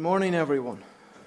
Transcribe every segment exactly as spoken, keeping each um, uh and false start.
morning, everyone.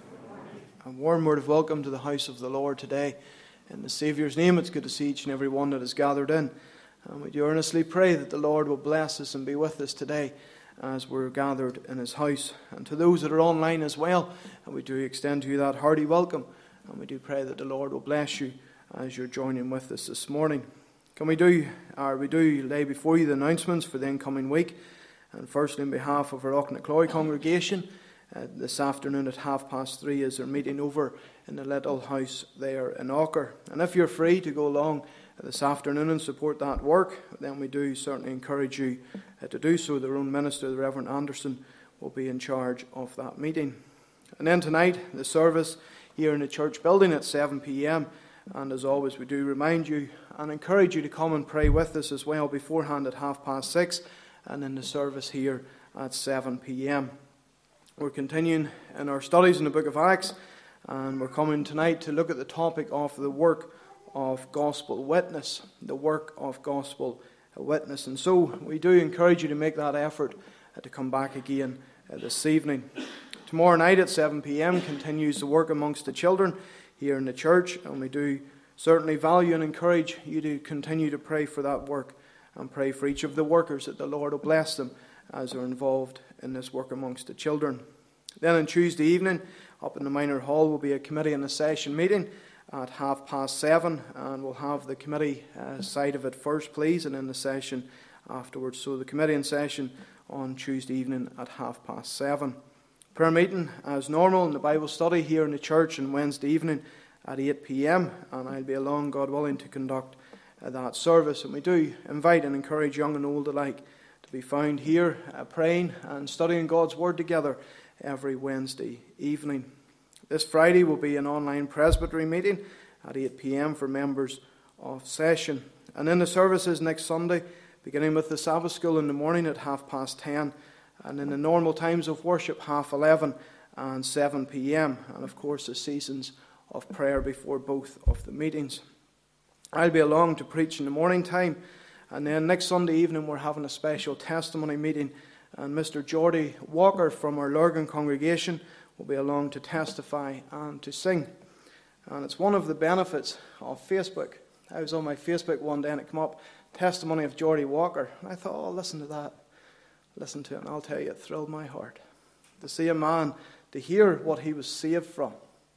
A warm word of welcome to the house of the Lord today. In the Saviour's name, it's good to see each and every one that is gathered in. And we do earnestly pray that the Lord will bless us and be with us today as we're gathered in His house. And to those that are online as well, and we do extend to you that hearty welcome. And we do pray that the Lord will bless you as you're joining with us this morning. Can we do, or we do lay before you the announcements for the incoming week. And firstly, on behalf of our Aucknacloy congregation, uh, this afternoon at half past three is their meeting over in the little house there in Aucker. And if you're free to go along this afternoon and support that work, then we do certainly encourage you uh, to do so. Their own minister, the Reverend Anderson, will be in charge of that meeting. And then tonight, the service here in the church building at seven p.m. And as always, we do remind you and encourage you to come and pray with us as well beforehand at half past six and in the service here at seven p.m. We're continuing in our studies in the book of Acts, and we're coming tonight to look at the topic of the work of gospel witness, the work of gospel witness. And so we do encourage you to make that effort to come back again this evening. Tomorrow night at seven p.m. continues the work amongst the children here in the church, and we do certainly value and encourage you to continue to pray for that work and pray for each of the workers that the Lord will bless them as they're involved in this work amongst the children. Then on Tuesday evening, up in the minor hall, will be a committee and a session meeting at half past seven, and we'll have the committee uh, side of it first, please, and then the session afterwards. So the committee and session on Tuesday evening at half past seven. Prayer meeting as normal in the Bible study here in the church on Wednesday evening at eight p.m, and I'll be along, God willing, to conduct uh, that service. And we do invite and encourage young and old alike to be found here uh, praying and studying God's Word together every Wednesday evening. This Friday will be an online presbytery meeting at eight p.m. for members of session. And in the services next Sunday, beginning with the Sabbath school in the morning at half past ten, and in the normal times of worship, half eleven and seven p.m. And of course, the seasons of prayer before both of the meetings. I'll be along to preach in the morning time. And then next Sunday evening, we're having a special testimony meeting. And Mister Geordie Walker from our Lurgan congregation will be along to testify and to sing. And it's one of the benefits of Facebook. I was on my Facebook one day and it came up, testimony of Geordie Walker. And I thought, oh, listen to that. Listen to it, and I'll tell you, it thrilled my heart. To see a man, to hear what he was saved from.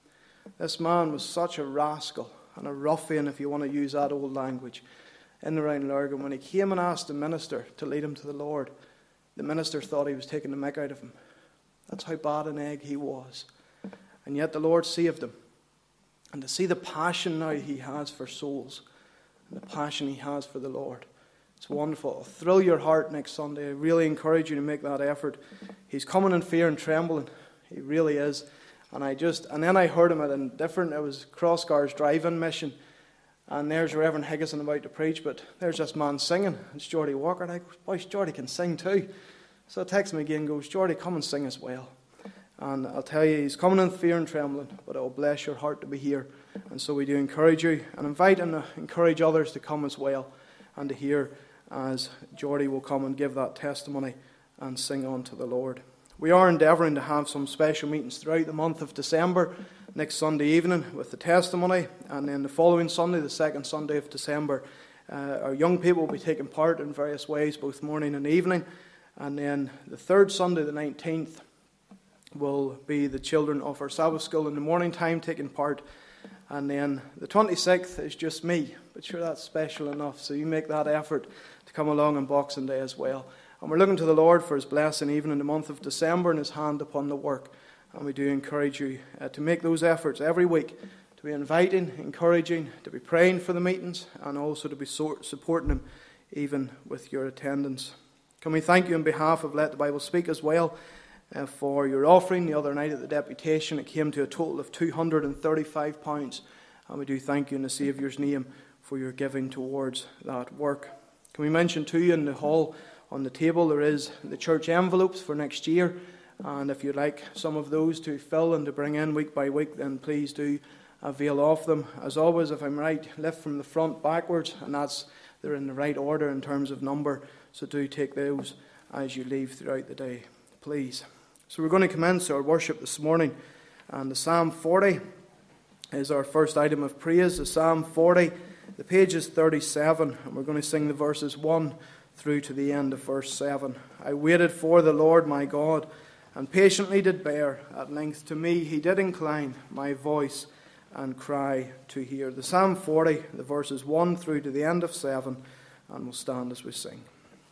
This man was such a rascal and a ruffian, if you want to use that old language, in and around Lurgan. When he came and asked the minister to lead him to the Lord, the minister thought he was taking the mick out of him. That's how bad an egg he was. And yet the Lord saved him. And to see the passion now he has for souls, and the passion he has for the Lord, it's wonderful. It'll thrill your heart next Sunday. I really encourage you to make that effort. He's coming in fear and trembling. He really is. And I just, and then I heard him at a different, it was Crossgar's drive-in mission. And there's Reverend Higgison about to preach, but there's this man singing. It's Geordie Walker. And I go, boy, Geordie can sing too. So I text him again and goes, Geordie, come and sing as well. And I'll tell you, he's coming in fear and trembling, but it will bless your heart to be here. And so we do encourage you and invite and encourage others to come as well and to hear as Geordie will come and give that testimony and sing unto the Lord. We are endeavouring to have some special meetings throughout the month of December, next Sunday evening with the testimony, and then the following Sunday, the second Sunday of December, uh, our young people will be taking part in various ways, both morning and evening. And then the third Sunday, the nineteenth, will be the children of our Sabbath school in the morning time taking part. And then the twenty-sixth is just me, but sure, that's special enough. So you make that effort to come along on Boxing Day as well. And we're looking to the Lord for His blessing even in the month of December and His hand upon the work. And we do encourage you uh, to make those efforts every week, to be inviting, encouraging, to be praying for the meetings, and also to be so- supporting them even with your attendance. Can we thank you on behalf of Let the Bible Speak as well uh, for your offering the other night at the deputation. It came to a total of two hundred thirty-five pounds. And we do thank you in the Saviour's name for your giving towards that work. Can we mention to you in the hall on the table there is the church envelopes for next year, and if you'd like some of those to fill and to bring in week by week, then please do avail of them. As always, if I'm right, lift from the front backwards, and that's they're in the right order in terms of number, so do take those as you leave throughout the day, please. So we're going to commence our worship this morning, and the Psalm forty is our first item of praise. The Psalm forty, the page is thirty-seven, and we're going to sing the verses one through to the end of verse seven. I waited for the Lord my God, and patiently did bear. At length to me he did incline my voice and cry to hear. The Psalm forty, the verses one through to the end of seven, and we'll stand as we sing.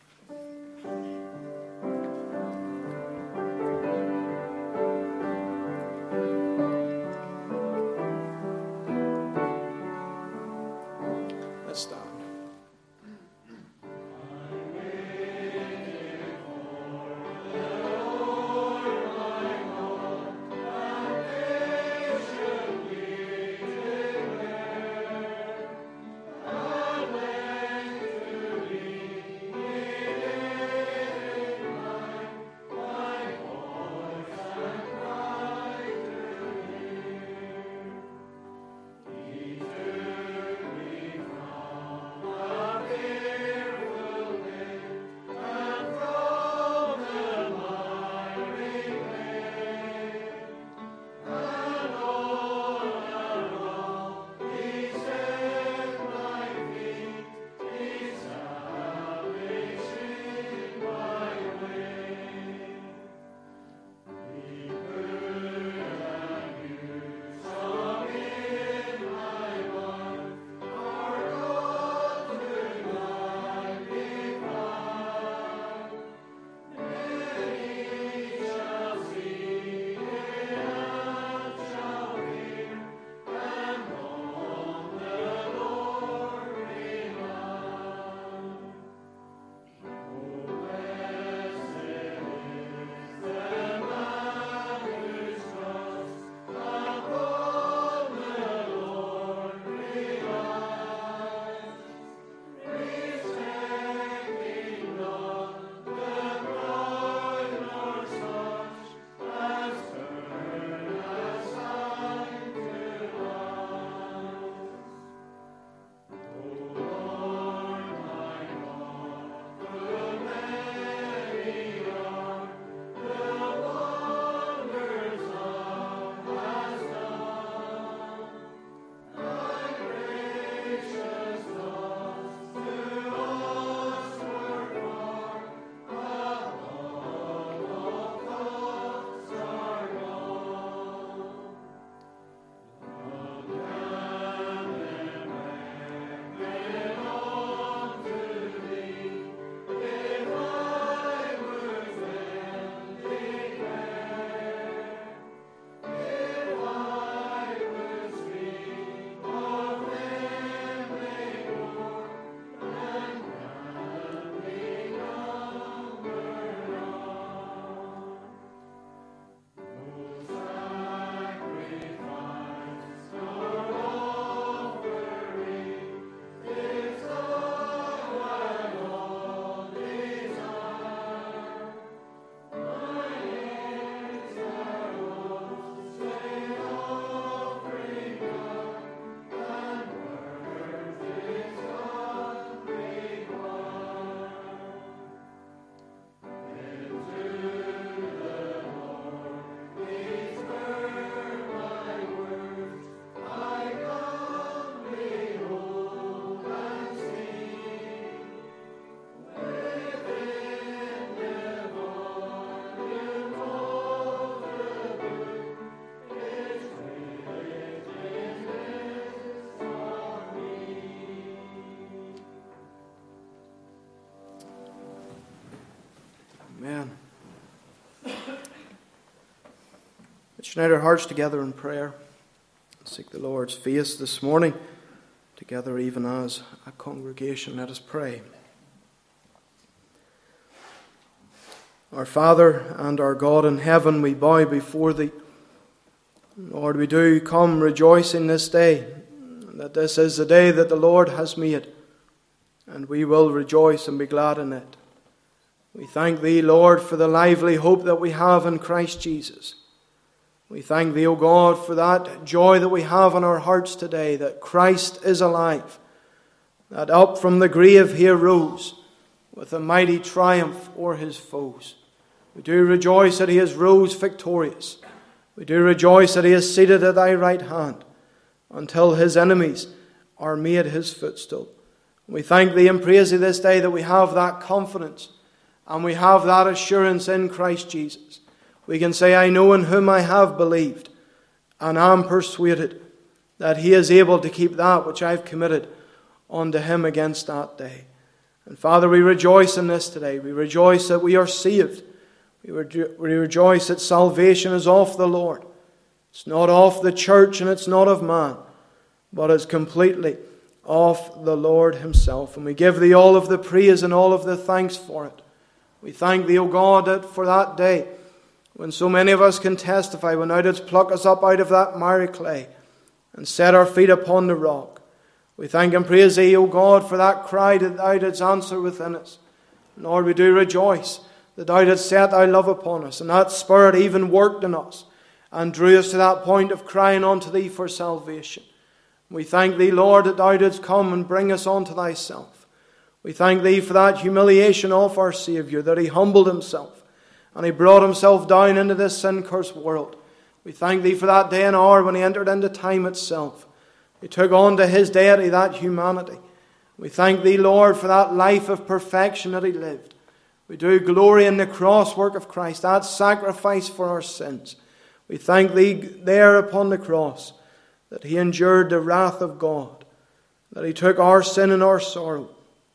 Amen. Let's unite our hearts together in prayer and seek the Lord's face this morning, together even as a congregation. Let us pray. Our Father and our God in heaven, we bow before Thee. Lord, we do come rejoicing this day, that this is the day that the Lord has made, and we will rejoice and be glad in it. We thank Thee, Lord, for the lively hope that we have in Christ Jesus. We thank Thee, O God, for that joy that we have in our hearts today, that Christ is alive, that up from the grave He arose with a mighty triumph o'er His foes. We do rejoice that he has rose victorious. We do rejoice that he is seated at thy right hand until his enemies are made his footstool. We thank thee and praise thee this day that we have that confidence and we have that assurance in Christ Jesus. We can say, I know in whom I have believed and am persuaded that he is able to keep that which I've committed unto him against that day. And Father, we rejoice in this today. We rejoice that we are saved. We, rejo- we rejoice that salvation is of the Lord. It's not of the church and it's not of man, but it's completely of the Lord himself. And we give thee all of the praise and all of the thanks for it. We thank thee, O God, that for that day, when so many of us can testify, when thou didst pluck us up out of that miry clay and set our feet upon the rock. We thank and praise thee, O God, for that cry that thou didst answer within us. Lord, we do rejoice that thou didst set thy love upon us, and that Spirit even worked in us and drew us to that point of crying unto thee for salvation. We thank thee, Lord, that thou didst come and bring us unto thyself. We thank thee for that humiliation of our Saviour, that he humbled himself and he brought himself down into this sin-cursed world. We thank thee for that day and hour when he entered into time itself. He took on to his deity that humanity. We thank thee, Lord, for that life of perfection that he lived. We do glory in the cross work of Christ, that sacrifice for our sins. We thank thee there upon the cross that he endured the wrath of God, that he took our sin and our sorrow,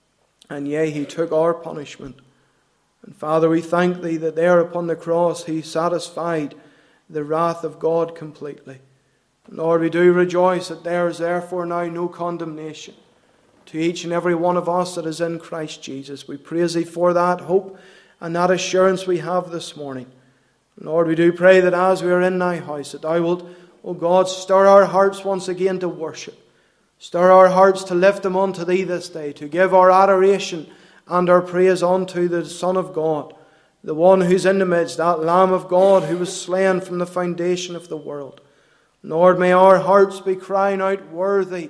and yea, he took our punishment. And Father, we thank thee that there upon the cross he satisfied the wrath of God completely. Lord, we do rejoice that there is therefore now no condemnation to each and every one of us that is in Christ Jesus. We praise thee for that hope and that assurance we have this morning. Lord, we do pray that as we are in thy house, that thou wilt, O God, stir our hearts once again to worship. Stir our hearts to lift them unto thee this day, to give our adoration and our praise unto the Son of God, the one who's in the midst, that Lamb of God who was slain from the foundation of the world. Lord, may our hearts be crying out, worthy,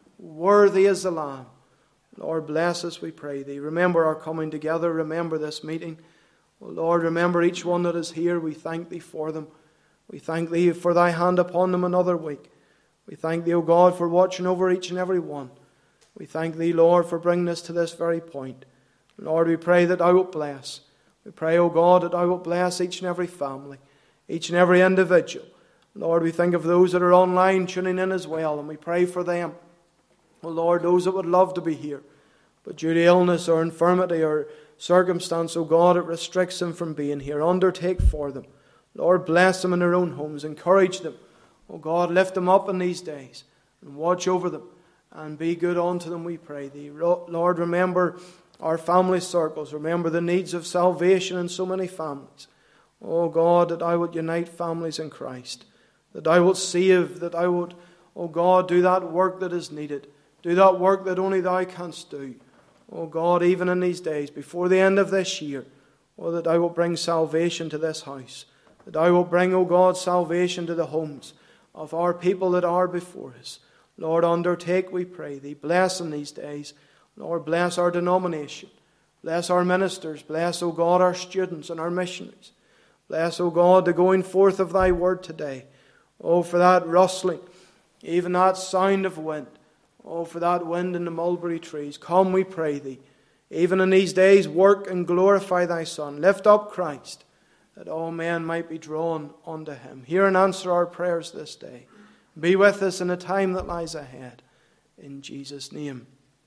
worthy is the Lamb. Lord, bless us, we pray thee. Remember our coming together. Remember this meeting. Oh, Lord, remember each one that is here. We thank thee for them. We thank thee for thy hand upon them another week. We thank thee, O God, for watching over each and every one. We thank thee, Lord, for bringing us to this very point. Lord, we pray that thou wilt bless. We pray, O God, that thou wilt bless each and every family, each and every individual. Lord, we think of those that are online tuning in as well, and we pray for them. Oh Lord, those that would love to be here, but due to illness or infirmity or circumstance, oh God, it restricts them from being here. Undertake for them. Lord, bless them in their own homes. Encourage them. Oh God, lift them up in these days and watch over them and be good unto them, we pray thee. Lord, remember our family circles. Remember the needs of salvation in so many families. Oh God, that I would unite families in Christ. That I will save, that I would, oh God, do that work that is needed. Do that work that only thou canst do. Oh God, even in these days, before the end of this year, oh, that I will bring salvation to this house. That I will bring, oh God, salvation to the homes of our people that are before us. Lord, undertake, we pray thee. Bless in these days. Lord, bless our denomination. Bless our ministers. Bless, O God, our students and our missionaries. Bless, O God, the going forth of thy word today. Oh, for that rustling, even that sound of wind. Oh, for that wind in the mulberry trees. Come, we pray thee. Even in these days, work and glorify thy Son. Lift up Christ, that all men might be drawn unto him. Hear and answer our prayers this day. Be with us in the time that lies ahead. In Jesus' name,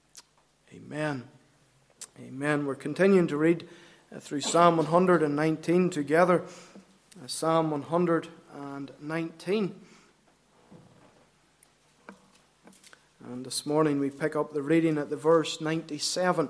amen. Amen. We're continuing to read through Psalm one hundred nineteen together. Psalm one hundred nineteen. And this morning we pick up the reading at the verse ninety-seven.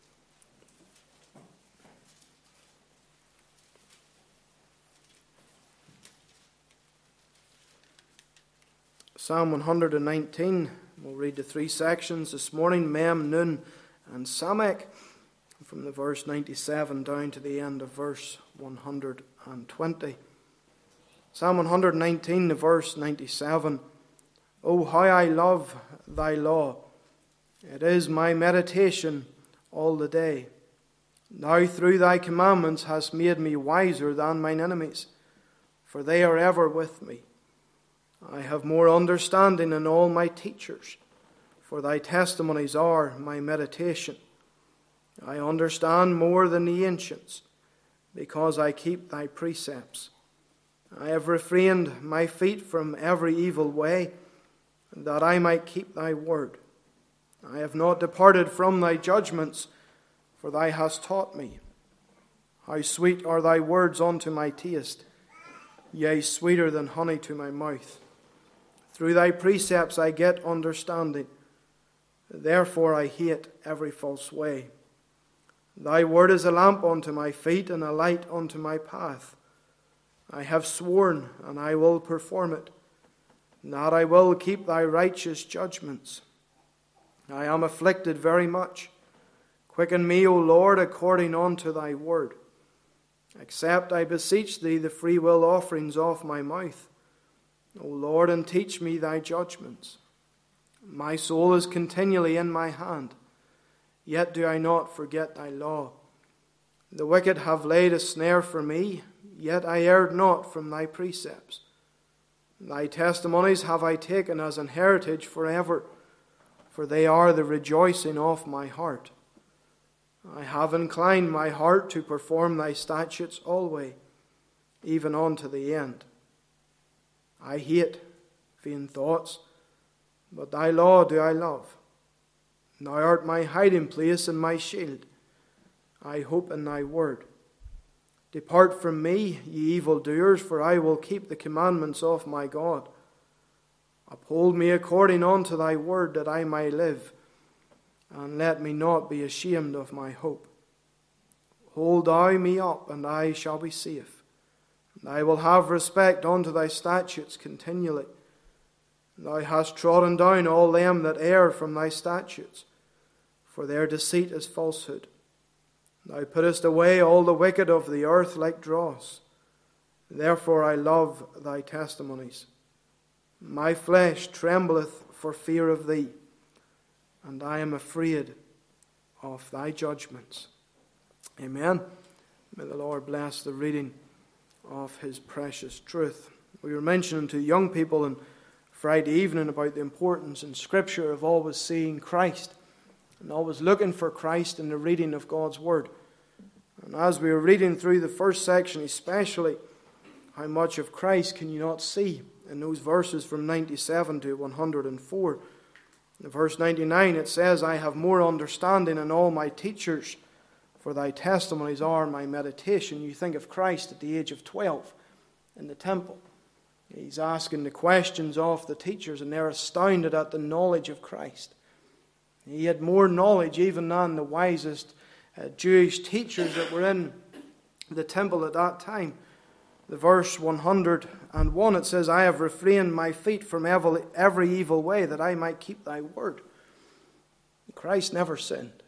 Psalm one hundred nineteen, we'll read the three sections this morning, Mem, Nun, and Samek, from the verse ninety-seven down to the end of verse one hundred twenty. Psalm one hundred nineteen, the verse ninety-seven. Oh, how I love thy law! It is my meditation all the day. Now through thy commandments hast made me wiser than mine enemies, for they are ever with me. I have more understanding than all my teachers, for thy testimonies are my meditation. I understand more than the ancients, because I keep thy precepts. I have refrained my feet from every evil way, that I might keep thy word. I have not departed from thy judgments, for thou hast taught me. How sweet are thy words unto my taste, yea, sweeter than honey to my mouth. Through thy precepts I get understanding, therefore I hate every false way. Thy word is a lamp unto my feet and a light unto my path. I have sworn, and I will perform it, that I will keep thy righteous judgments. I am afflicted very much. Quicken me, O Lord, according unto thy word. Accept, I beseech thee, the freewill offerings of my mouth. O Lord, and teach me thy judgments. My soul is continually in my hand, yet do I not forget thy law. The wicked have laid a snare for me, yet I erred not from thy precepts. Thy testimonies have I taken as an heritage forever, for they are the rejoicing of my heart. I have inclined my heart to perform thy statutes always, even unto the end. I hate vain thoughts, but thy law do I love. Thou art my hiding place and my shield. I hope in thy word. Depart from me, ye evildoers, for I will keep the commandments of my God. Uphold me according unto thy word, that I may live, and let me not be ashamed of my hope. Hold thou me up, and I shall be safe. And I will have respect unto thy statutes continually. Thou hast trodden down all them that err from thy statutes, for their deceit is falsehood. Thou puttest away all the wicked of the earth like dross. Therefore I love thy testimonies. My flesh trembleth for fear of thee, and I am afraid of thy judgments. Amen. May the Lord bless the reading of his precious truth. We were mentioning to young people on Friday evening about the importance in Scripture of always seeing Christ and always looking for Christ in the reading of God's Word. And as we were reading through the first section especially, how much of Christ can you not see in those verses from ninety-seven to one hundred four. In verse ninety-nine it says, I have more understanding than all my teachers, for thy testimonies are my meditation. You think of Christ at the age of twelve in the temple. He's asking the questions of the teachers, and they're astounded at the knowledge of Christ. He had more knowledge even than the wisest uh, Jewish teachers that were in the temple at that time. The verse one hundred one, it says, I have refrained my feet from every, every evil way, that I might keep thy word. Christ never sinned.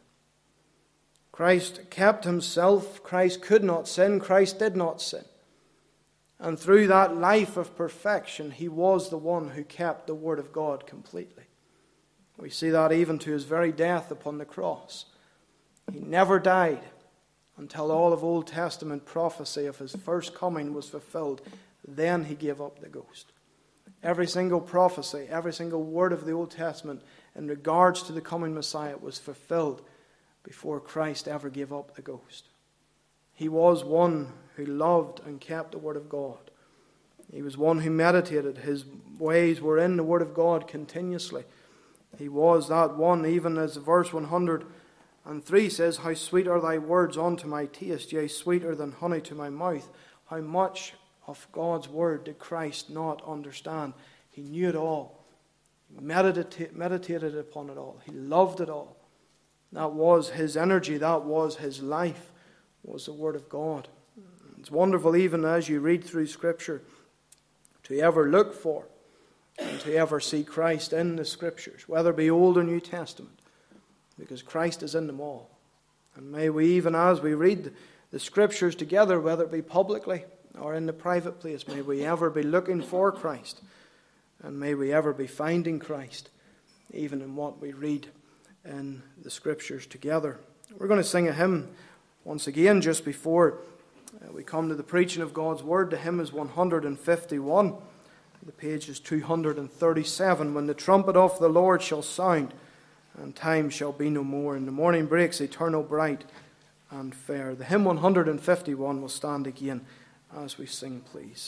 Christ kept himself. Christ could not sin. Christ did not sin. And through that life of perfection, he was the one who kept the word of God completely. We see that even to his very death upon the cross. He never died until all of Old Testament prophecy of his first coming was fulfilled. Then he gave up the ghost. Every single prophecy, every single word of the Old Testament in regards to the coming Messiah was fulfilled before Christ ever gave up the ghost. He was one who loved and kept the Word of God. He was one who meditated. His ways were in the Word of God continuously. He was that one, even as verse one hundred three says, how sweet are thy words unto my taste, yea, sweeter than honey to my mouth. How much of God's Word did Christ not understand? He knew it all. He meditated, meditated upon it all. He loved it all. That was his energy. That was his life, was the Word of God. It's wonderful, even as you read through Scripture, to ever look for and to ever see Christ in the Scriptures, whether it be Old or New Testament, because Christ is in them all. And may we, even as we read the Scriptures together, whether it be publicly or in the private place, may we ever be looking for Christ, and may we ever be finding Christ, even in what we read in the Scriptures together. We're going to sing a hymn Once again, just before uh, we come to the preaching of God's Word, the hymn is one hundred fifty-one. The page is two hundred thirty-seven. When the trumpet of the Lord shall sound, and time shall be no more, and the morning breaks eternal bright and fair. The hymn one hundred fifty-one will stand again as we sing, please.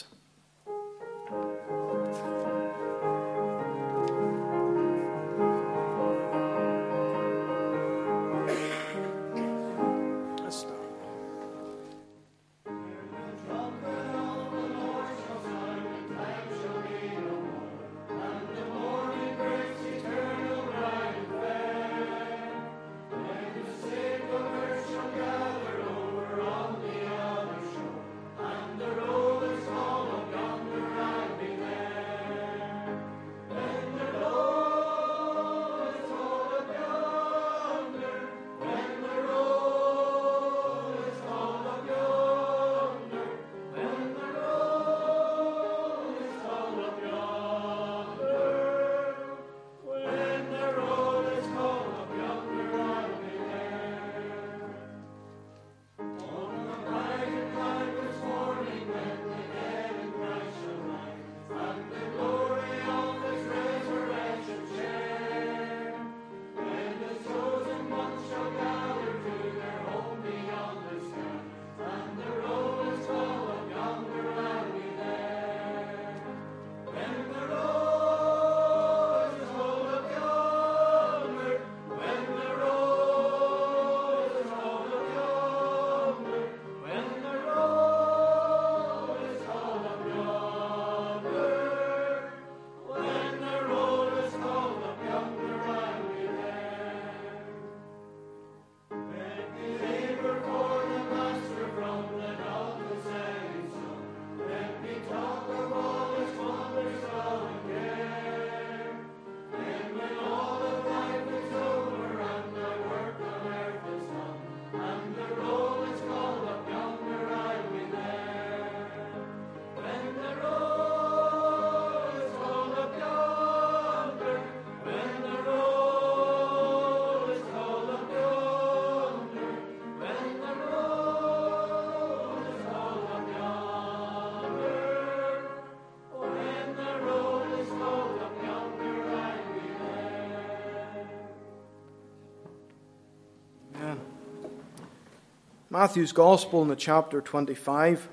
Matthew's Gospel in the chapter twenty-five.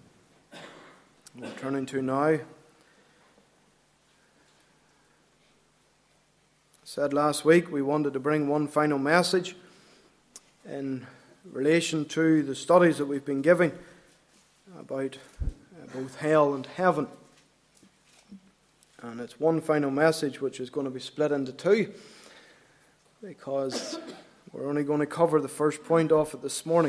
We're turning to now. I said last week we wanted to bring one final message in relation to the studies that we've been giving about both hell and heaven. And it's one final message which is going to be split into two, because we're only going to cover the first point off it this morning.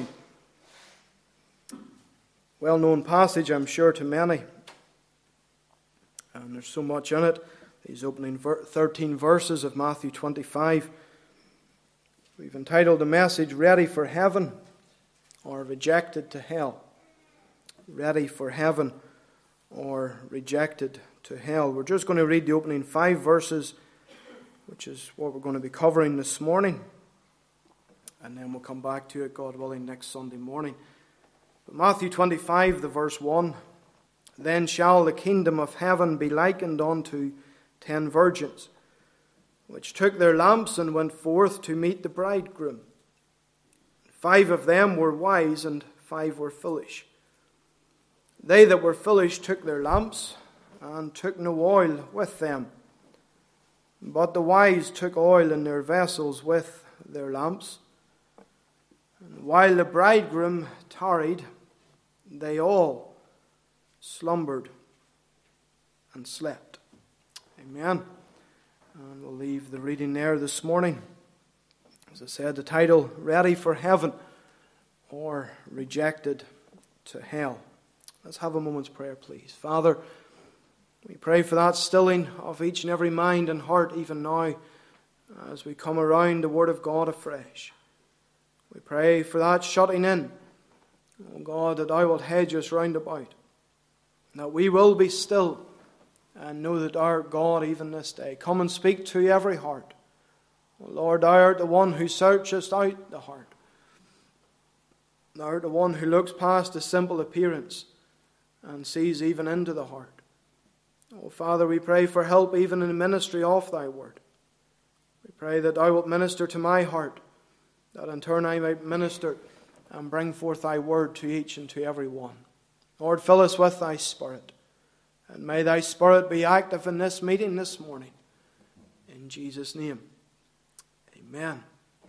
Well-known passage, I'm sure, to many. And there's so much in it. These opening thirteen verses of Matthew twenty-five. We've entitled the message, Ready for Heaven or Rejected to Hell. Ready for Heaven or Rejected to Hell. We're just going to read the opening five verses, which is what we're going to be covering this morning. And then we'll come back to it, God willing, next Sunday morning. But Matthew twenty-five, the verse one, Then shall the kingdom of heaven be likened unto ten virgins, which took their lamps and went forth to meet the bridegroom. Five of them were wise, and five were foolish. They that were foolish took their lamps, and took no oil with them. But the wise took oil in their vessels with their lamps. And while the bridegroom tarried, they all slumbered and slept. Amen. And we'll leave the reading there this morning. As I said, the title, Ready for Heaven or Rejected to Hell. Let's have a moment's prayer, please. Father, we pray for that stilling of each and every mind and heart even now as we come around the Word of God afresh. We pray for that shutting in, oh God, that Thou wilt hedge us round about, that we will be still and know that our God even this day. Come and speak to every heart. Oh Lord, Thou art the one who searchest out the heart. Thou art the one who looks past the simple appearance and sees even into the heart. Oh, Father, we pray for help even in the ministry of thy word. We pray that thou wilt minister to my heart, that in turn I might minister and bring forth thy word to each and to every one. Lord, fill us with thy Spirit, and may thy Spirit be active in this meeting this morning. In Jesus' name, amen.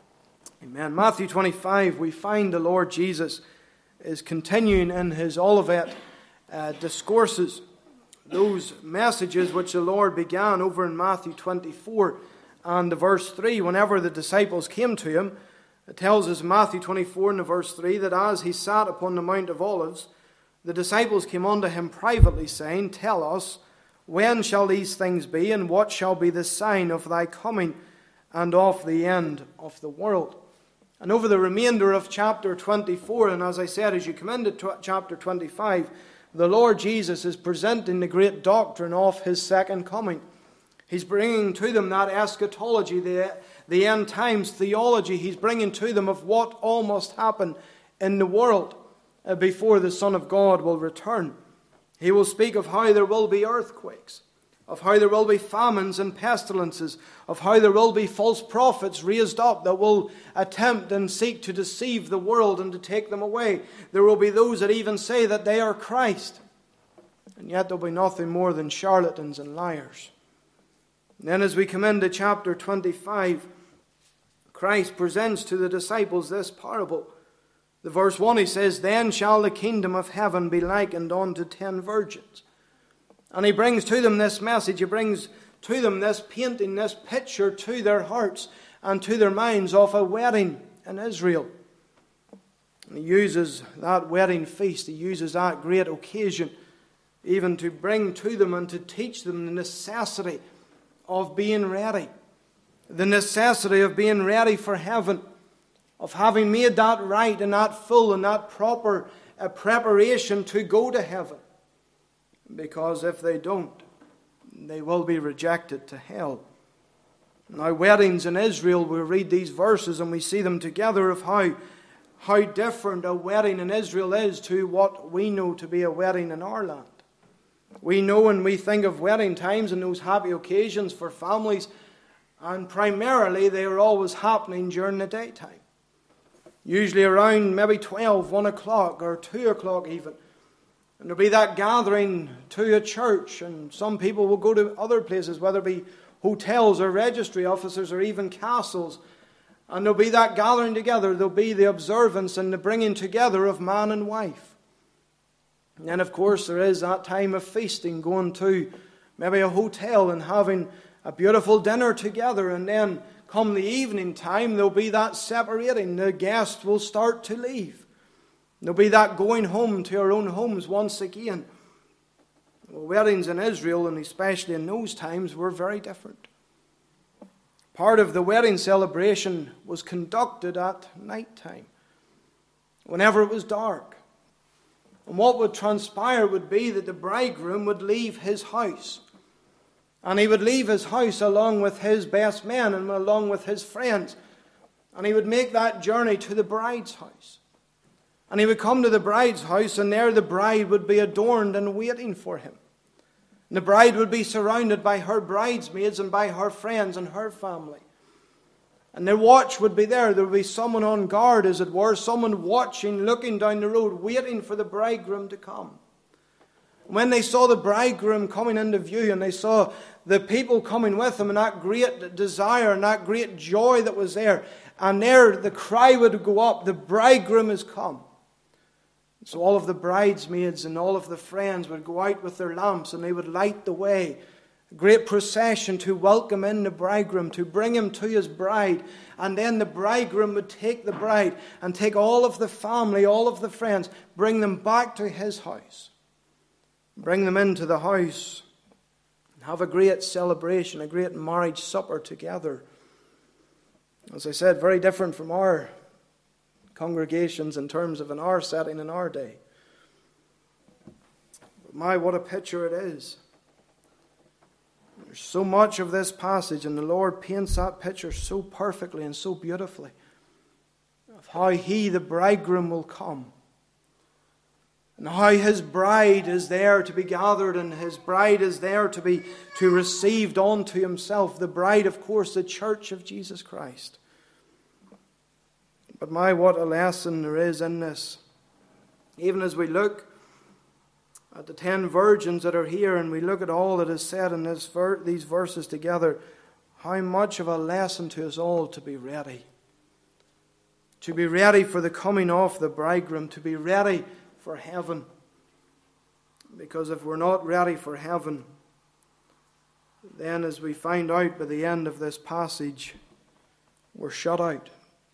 Amen. Matthew twenty-five, we find the Lord Jesus is continuing in his Olivet uh, discourses, those messages which the Lord began over in Matthew twenty-four and the verse three. Whenever the disciples came to him, it tells us in Matthew twenty-four and the verse three that as he sat upon the Mount of Olives, the disciples came unto him privately, saying, Tell us, when shall these things be, and what shall be the sign of thy coming and of the end of the world? And over the remainder of chapter twenty-four, and as I said, as you come into chapter twenty-five, the Lord Jesus is presenting the great doctrine of his second coming. He's bringing to them that eschatology, the, the end times theology. He's bringing to them of what all must happen in the world before the Son of God will return. He will speak of how there will be earthquakes, of how there will be famines and pestilences, of how there will be false prophets raised up that will attempt and seek to deceive the world and to take them away. There will be those that even say that they are Christ, and yet there will be nothing more than charlatans and liars. And then as we come into chapter twenty-five, Christ presents to the disciples this parable. The verse one, he says, Then shall the kingdom of heaven be likened unto ten virgins. And he brings to them this message, he brings to them this painting, this picture to their hearts and to their minds of a wedding in Israel. And he uses that wedding feast, he uses that great occasion even to bring to them and to teach them the necessity of being ready. The necessity of being ready for heaven, of having made that right and that full and that proper uh, preparation to go to heaven. Because if they don't, they will be rejected to hell. Now, weddings in Israel, we read these verses and we see them together of how, how different a wedding in Israel is to what we know to be a wedding in our land. We know and we think of wedding times and those happy occasions for families, and primarily they are always happening during the daytime. Usually around maybe twelve, one o'clock or two o'clock even. And there'll be that gathering to a church, and some people will go to other places, whether it be hotels or registry offices or even castles. And there'll be that gathering together. There'll be the observance and the bringing together of man and wife. And then, of course, there is that time of feasting, going to maybe a hotel and having a beautiful dinner together. And then come the evening time, there'll be that separating. The guests will start to leave. There'll be that going home to our own homes once again. Well, weddings in Israel, and especially in those times, were very different. Part of the wedding celebration was conducted at night time, whenever it was dark. And what would transpire would be that the bridegroom would leave his house. And he would leave his house along with his best men and along with his friends. And he would make that journey to the bride's house. And he would come to the bride's house, and there the bride would be adorned and waiting for him. And the bride would be surrounded by her bridesmaids and by her friends and her family. And their watch would be there. There would be someone on guard, as it were, someone watching, looking down the road, waiting for the bridegroom to come. When they saw the bridegroom coming into view, and they saw the people coming with him, and that great desire and that great joy that was there, and there the cry would go up, the bridegroom is come. So all of the bridesmaids and all of the friends would go out with their lamps, and they would light the way. A great procession to welcome in the bridegroom, to bring him to his bride. And then the bridegroom would take the bride and take all of the family, all of the friends, bring them back to his house. Bring them into the house and have a great celebration, a great marriage supper together. As I said, very different from our congregations in terms of in our setting in our day. But my, what a picture it is. There's so much of this passage, and the Lord paints that picture so perfectly and so beautifully. of how He, the bridegroom, will come. And how His bride is there to be gathered, and His bride is there to be to received unto Himself. The bride, of course, the church of Jesus Christ. But my, what a lesson there is in this. Even as we look at the ten virgins that are here, and we look at all that is said in this ver- these verses together, how much of a lesson to us all to be ready. To be ready for the coming of the bridegroom, to be ready for heaven. Because if we're not ready for heaven, then as we find out by the end of this passage, we're shut out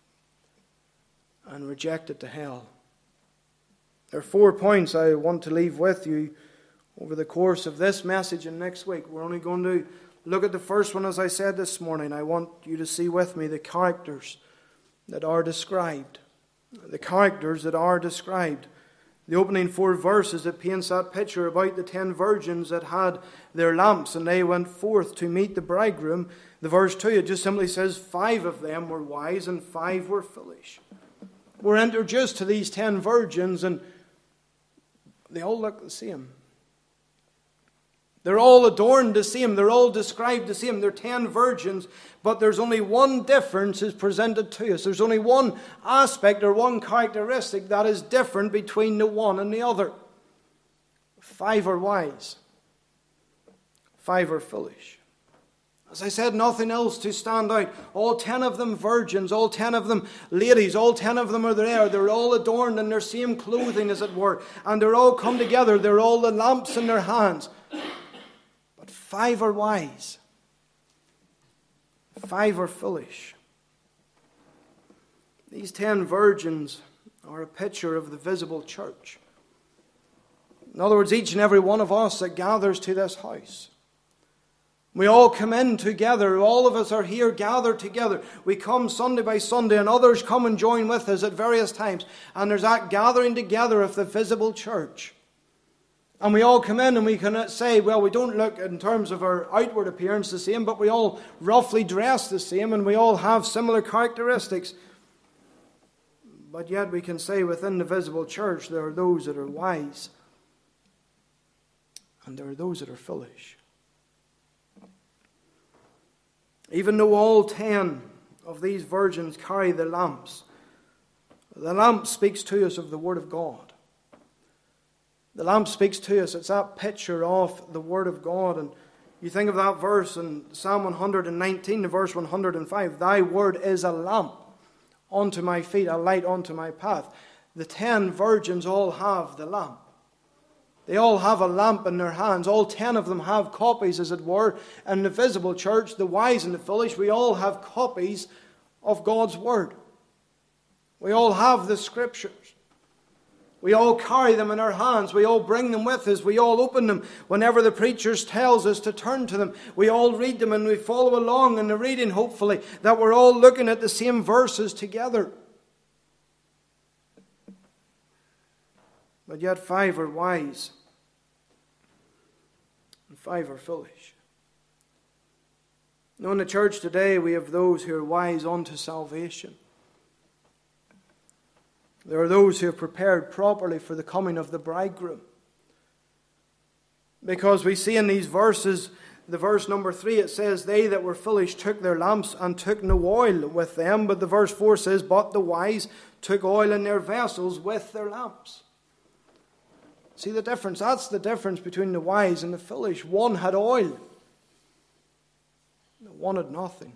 and rejected to hell. There are four points I want to leave with you over the course of this message and next week. We're only going to look at the first one, as I said this morning. I want you to see with me the characters that are described. The characters that are described. The opening four verses that paints that picture about the ten virgins that had their lamps and they went forth to meet the bridegroom. The verse two, it just simply says five of them were wise and five were foolish. We're introduced to these ten virgins and they all look the same. They're all adorned the same. They're all described the same. They're ten virgins, but there's only one difference is presented to us. There's only one aspect or one characteristic that is different between the one and the other. Five are wise. Five are foolish. As I said, nothing else to stand out. All ten of them virgins, all ten of them ladies, all ten of them are there. They're all adorned in their same clothing, as it were. And they're all come together. They're all the lamps in their hands. But five are wise. Five are foolish. These ten virgins are a picture of the visible church. In other words, each and every one of us that gathers to this house. We all come in together. All of us are here gathered together. We come Sunday by Sunday, and others come and join with us at various times. And there's that gathering together of the visible church. And we all come in and we can say, well, we don't look in terms of our outward appearance the same, but we all roughly dress the same and we all have similar characteristics. But yet we can say within the visible church there are those that are wise and there are those that are foolish. Even though all ten of these virgins carry the lamps, the lamp speaks to us of the Word of God. The lamp speaks to us. It's that picture of the Word of God. And you think of that verse in Psalm one nineteen, verse one hundred five. Thy word is a lamp unto my feet, a light unto my path. The ten virgins all have the lamp. They all have a lamp in their hands. All ten of them have copies, as it were. In the visible church, the wise and the foolish, we all have copies of God's Word. We all have the Scriptures. We all carry them in our hands. We all bring them with us. We all open them whenever the preacher tells us to turn to them. We all read them and we follow along in the reading, hopefully, that we're all looking at the same verses together. But yet five are wise and five are foolish. Now in the church today we have those who are wise unto salvation. There are those who have prepared properly for the coming of the bridegroom. Because we see in these verses, the verse number three, it says, they that were foolish took their lamps and took no oil with them. But the verse four says, but the wise took oil in their vessels with their lamps. See the difference? That's the difference between the wise and the foolish. One had oil. One had nothing.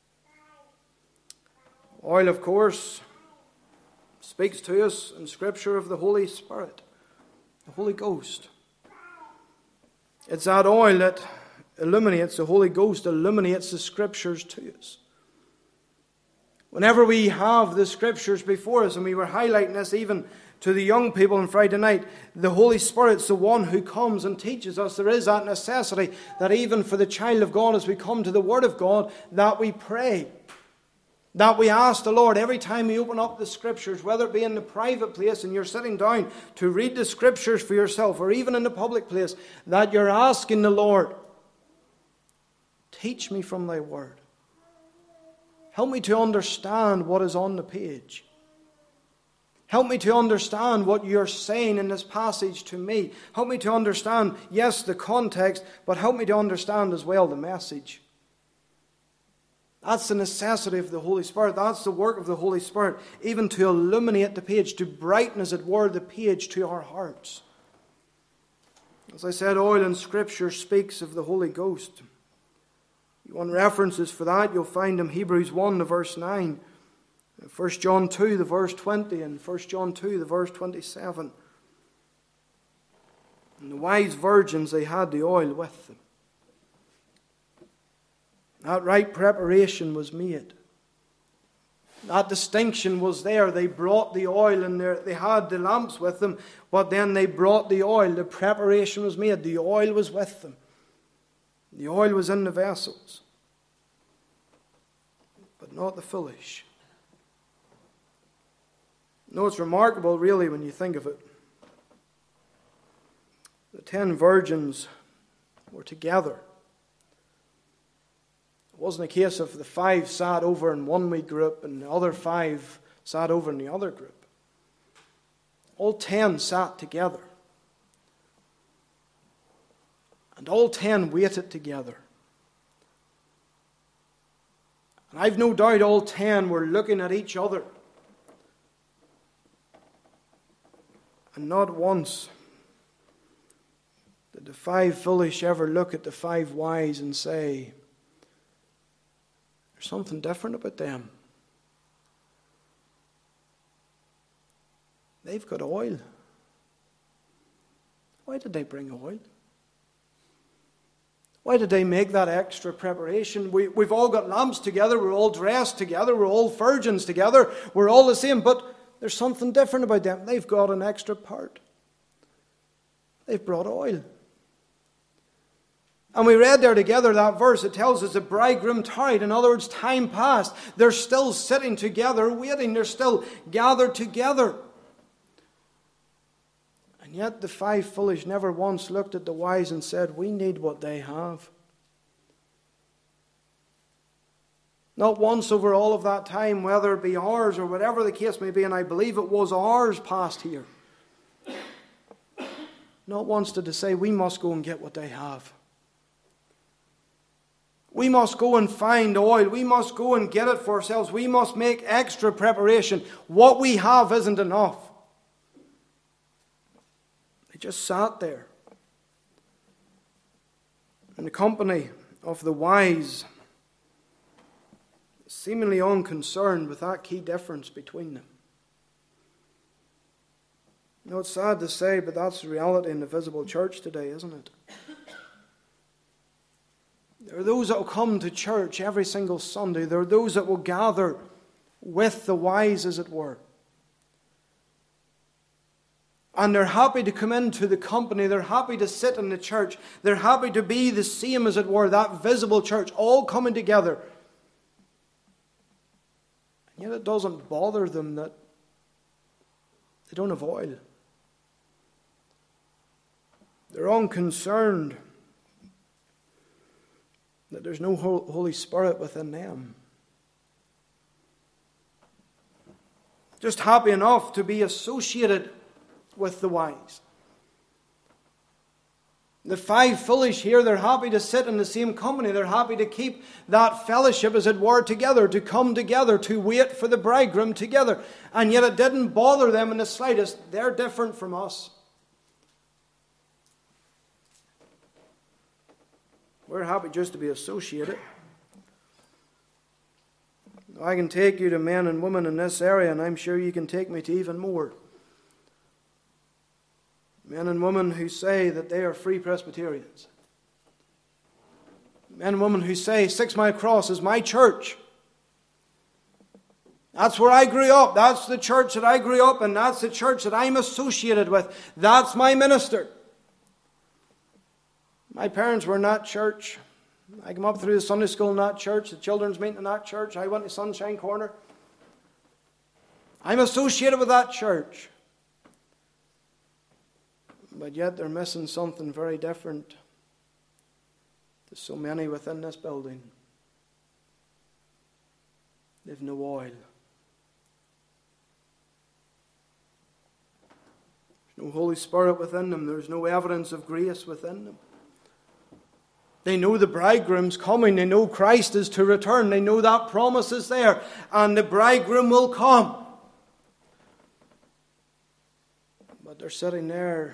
Oil, of course, speaks to us in Scripture of the Holy Spirit, the Holy Ghost. It's that oil that illuminates, the Holy Ghost illuminates the Scriptures to us. Whenever we have the Scriptures before us, and we were highlighting this even to the young people on Friday night, the Holy Spirit's the one who comes and teaches us. There is that necessity that even for the child of God, as we come to the Word of God, that we pray. That we ask the Lord every time we open up the Scriptures, whether it be in the private place and you're sitting down to read the Scriptures for yourself, or even in the public place, that you're asking the Lord, teach me from thy Word. Help me to understand what is on the page. Help me to understand what you're saying in this passage to me. Help me to understand, yes, the context, but help me to understand as well the message. That's the necessity of the Holy Spirit. That's the work of the Holy Spirit, even to illuminate the page, to brighten, as it were, the page to our hearts. As I said, oil in Scripture speaks of the Holy Ghost. You want references for that, you'll find them Hebrews one, the verse nine. First John two, the verse twenty, and First John two, the verse twenty-seven. And the wise virgins, they had the oil with them. That right preparation was made. That distinction was there. They brought the oil and they had the lamps with them, but then they brought the oil. The preparation was made. The oil was with them. The oil was in the vessels, but not the foolish. No, it's remarkable, really, when you think of it. The ten virgins were together. It wasn't a case of the five sat over in one wee group and the other five sat over in the other group. All ten sat together. And all ten waited together. And I've no doubt all ten were looking at each other. And not once did the five foolish ever look at the five wise and say, there's something different about them. They've got oil. Why did they bring oil? Why did they make that extra preparation? We, we've all got lamps together. We're all dressed together. We're all virgins together. We're all the same. But there's something different about them. They've got an extra part. They've brought oil. And we read there together that verse. It tells us the bridegroom tarried. In other words, time passed. They're still sitting together, waiting. They're still gathered together. And yet the five foolish never once looked at the wise and said, we need what they have. Not once over all of that time, whether it be ours or whatever the case may be, and I believe it was ours past here. Not once did they say, we must go and get what they have. We must go and find oil. We must go and get it for ourselves. We must make extra preparation. What we have isn't enough. They just sat there in the company of the wise, seemingly unconcerned with that key difference between them. You know, it's sad to say, but that's the reality in the visible church today, isn't it? There are those that will come to church every single Sunday. There are those that will gather with the wise, as it were. And they're happy to come into the company. They're happy to sit in the church. They're happy to be the same, as it were, that visible church, all coming together. And yet it doesn't bother them that they don't have oil. They're unconcerned that there's no Holy Spirit within them. Just happy enough to be associated with the wise. The five foolish here, they're happy to sit in the same company. They're happy to keep that fellowship, as it were, together, to come together, to wait for the bridegroom together. And yet it didn't bother them in the slightest. They're different from us. We're happy just to be associated. I can take you to men and women in this area, and I'm sure you can take me to even more. Men and women who say that they are free Presbyterians. Men and women who say Six Mile Cross is my church. That's where I grew up. That's the church that I grew up in. That's the church that I'm associated with. That's my minister. My parents were in that church. I came up through the Sunday school in that church, the children's meeting in that church. I went to Sunshine Corner. I'm associated with that church. But yet they're missing something very different to so many within this building. They've no oil. no Holy Spirit within them. There's no evidence of grace within them. They know the bridegroom's coming. They know Christ is to return. They know that promise is there. And the bridegroom will come. But they're sitting there,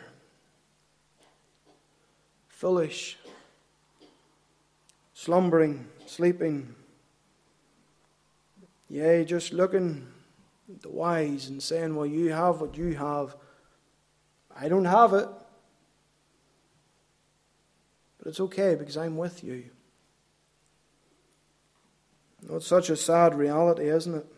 foolish, slumbering, sleeping. Yea, just looking at the wise and saying, well, you have what you have. I don't have it. But it's okay because I'm with you. Well, it's such a sad reality, isn't it?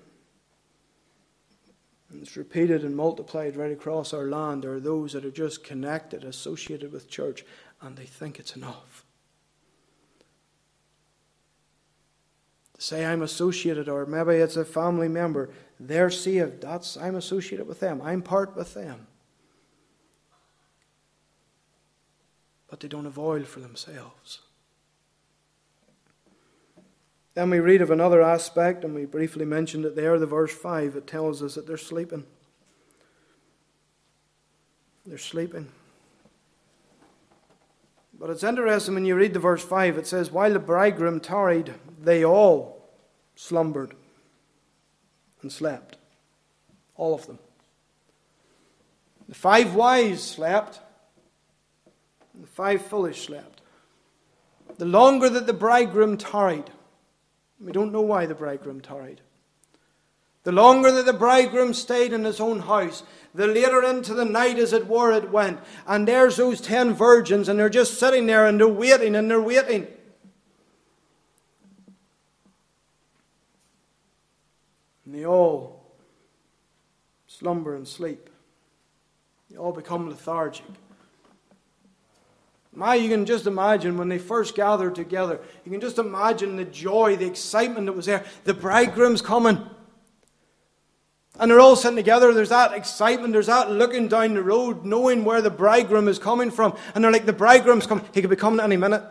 And it's repeated and multiplied right across our land. There are those that are just connected, associated with church, and they think it's enough. To say I'm associated, or maybe it's a family member, they're saved. That's I'm associated with them. I'm part with them. But they don't have oil for themselves. Then we read of another aspect, and we briefly mentioned it there, the verse five. It tells us that they're sleeping. They're sleeping. But it's interesting when you read the verse five, it says, while the bridegroom tarried, they all slumbered and slept. All of them. The five wise slept, and the five foolish slept. The longer that the bridegroom tarried, we don't know why the bridegroom tarried. The longer that the bridegroom stayed in his own house, the later into the night as it were it went. And there's those ten virgins, and they're just sitting there and they're waiting and they're waiting. And they all slumber and sleep. They all become lethargic. My, you can just imagine when they first gathered together, you can just imagine the joy, the excitement that was there. The bridegroom's coming. And they're all sitting together. There's that excitement. There's that looking down the road, knowing where the bridegroom is coming from. And they're like, the bridegroom's coming. He could be coming any minute.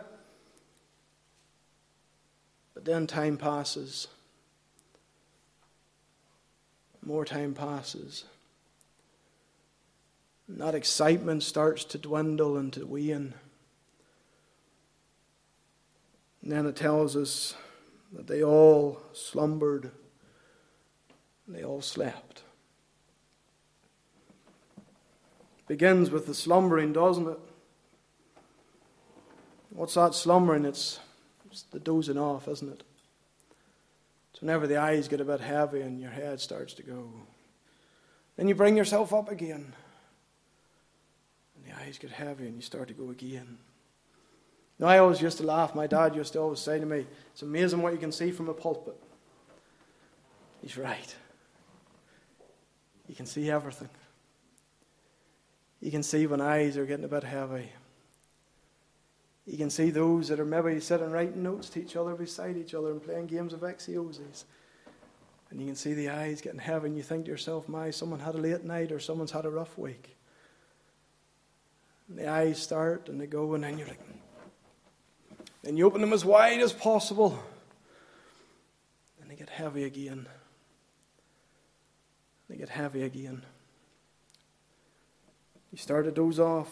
But then time passes. More time passes. And that excitement starts to dwindle and to wane. And then it tells us that they all slumbered. And they all slept. Begins with the slumbering, doesn't it? What's that slumbering? It's, it's the dozing off, isn't it? It's whenever the eyes get a bit heavy and your head starts to go. Then you bring yourself up again. And the eyes get heavy and you start to go again. Now, I always used to laugh. My dad used to always say to me, it's amazing what you can see from a pulpit. He's right. You can see everything. You can see when eyes are getting a bit heavy. You can see those that are maybe sitting writing notes to each other beside each other and playing games of Exeoses. And you can see the eyes getting heavy and you think to yourself, my, someone had a late night or someone's had a rough week. And the eyes start and they go and then you're like, then you open them as wide as possible. And they get heavy again. They get heavy again. You start to doze off.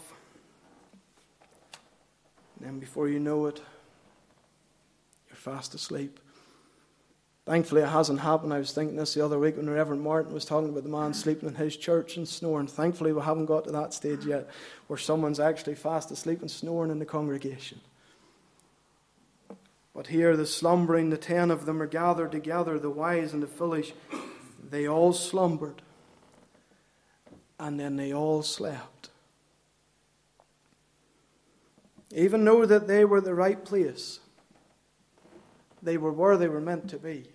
And then before you know it, you're fast asleep. Thankfully, it hasn't happened. I was thinking this the other week when Reverend Martin was talking about the man sleeping in his church and snoring. Thankfully, we haven't got to that stage yet where someone's actually fast asleep and snoring in the congregation. But here, the slumbering, the ten of them are gathered together, the wise and the foolish. They all slumbered. And then they all slept. Even though that they were the right place, they were where they were meant to be.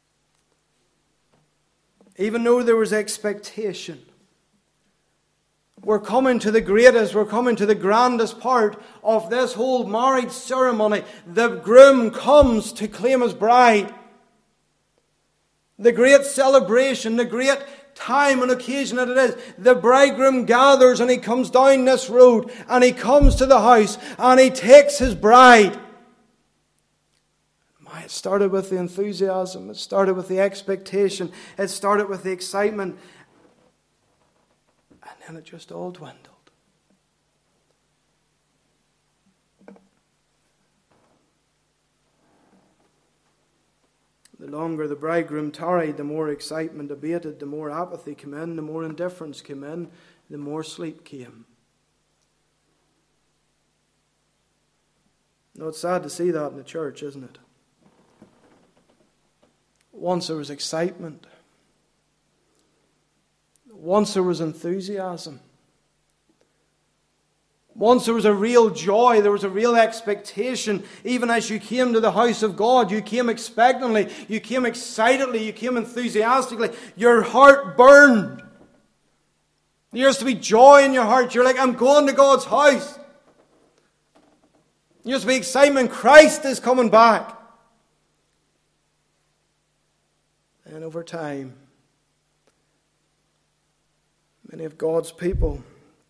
Even though there was expectation. We're coming to the greatest, we're coming to the grandest part of this whole marriage ceremony. The groom comes to claim his bride. The great celebration, the great time and occasion that it is. The bridegroom gathers and he comes down this road and he comes to the house and he takes his bride. It started with the enthusiasm. It started with the expectation. It started with the excitement. And then it just all dwindled. The longer the bridegroom tarried, the more excitement abated, the more apathy came in, the more indifference came in, the more sleep came. No, it's sad to see that in the church, isn't it? Once there was excitement. Once there was enthusiasm. Once there was a real joy, there was a real expectation. Even as you came to the house of God, you came expectantly, you came excitedly, you came enthusiastically. Your heart burned. There used to be joy in your heart. You're like, I'm going to God's house. There used to be excitement. Christ is coming back. And over time, many of God's people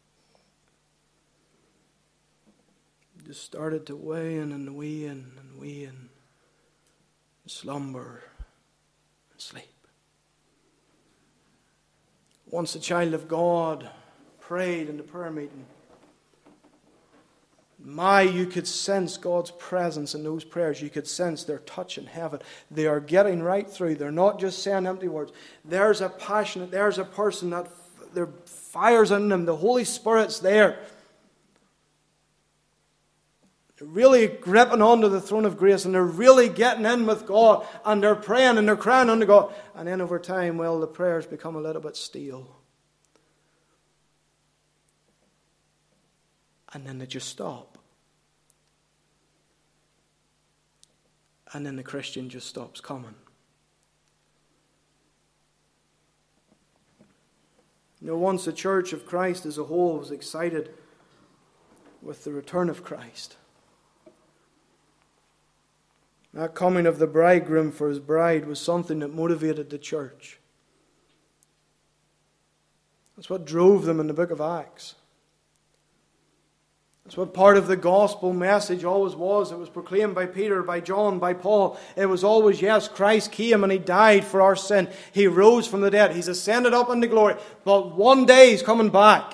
just started to wane and wane and wane, and slumber and sleep. Once a child of God prayed in the prayer meeting, my, you could sense God's presence in those prayers. You could sense their touch in heaven. They are getting right through. They're not just saying empty words. There's a passionate, there's a person that there fires in them. The Holy Spirit's there. They're really gripping onto the throne of grace, and they're really getting in with God, and they're praying and they're crying unto God. And then over time, well, the prayers become a little bit stale. And then they just stop. And then the Christian just stops coming. You know, once the church of Christ as a whole was excited with the return of Christ, that coming of the bridegroom for his bride was something that motivated the church. That's what drove them in the book of Acts. That's what part of the gospel message always was. It was proclaimed by Peter, by John, by Paul. It was always, yes, Christ came and he died for our sin. He rose from the dead. He's ascended up into glory. But one day he's coming back.